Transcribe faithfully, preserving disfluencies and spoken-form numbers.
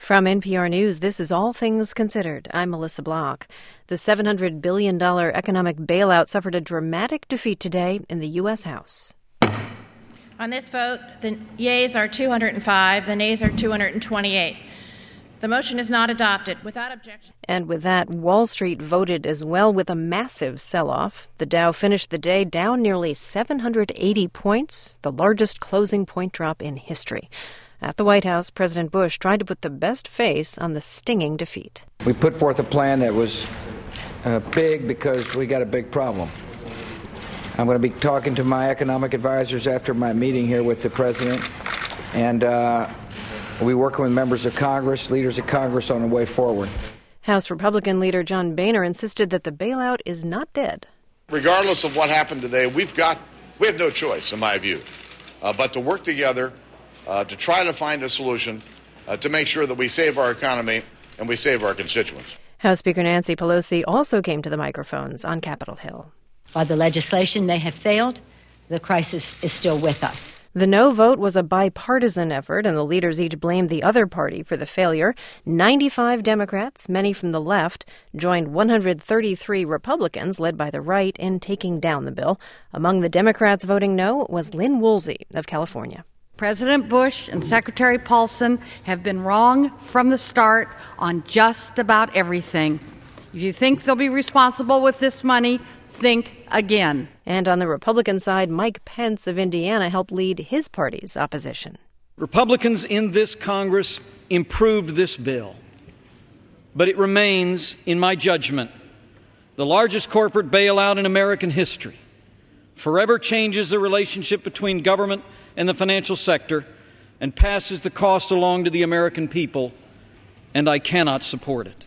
From N P R News, this is All Things Considered. I'm Melissa Block. The seven hundred billion dollars economic bailout suffered a dramatic defeat today in the U S. House. On this vote, the yeas are two hundred five, the nays are two hundred twenty-eight. The motion is not adopted. Without objection. And with that, Wall Street voted as well with a massive sell-off. The Dow finished the day down nearly seven hundred eighty points, the largest closing point drop in history. At the White House, President Bush tried to put the best face on the stinging defeat. We put forth a plan that was uh, big because we got a big problem. I'm going to be talking to my economic advisors after my meeting here with the president, and uh, we'll be working with members of Congress, leaders of Congress on the way forward. House Republican leader John Boehner insisted that the bailout is not dead. Regardless of what happened today, we've got we have no choice, in my view, uh, but to work together uh, to try to find a solution uh, to make sure that we save our economy and we save our constituents. House Speaker Nancy Pelosi also came to the microphones on Capitol Hill. While the legislation may have failed, the crisis is still with us. The no vote was a bipartisan effort, and the leaders each blamed the other party for the failure. ninety-five Democrats, many from the left, joined one hundred thirty-three Republicans, led by the right, in taking down the bill. Among the Democrats voting no was Lynn Woolsey of California. President Bush and Secretary Paulson have been wrong from the start on just about everything. If you think they'll be responsible with this money, think again. And on the Republican side, Mike Pence of Indiana helped lead his party's opposition. Republicans in this Congress improved this bill, but it remains, in my judgment, the largest corporate bailout in American history, forever changes the relationship between government and the financial sector, and passes the cost along to the American people, and I cannot support it.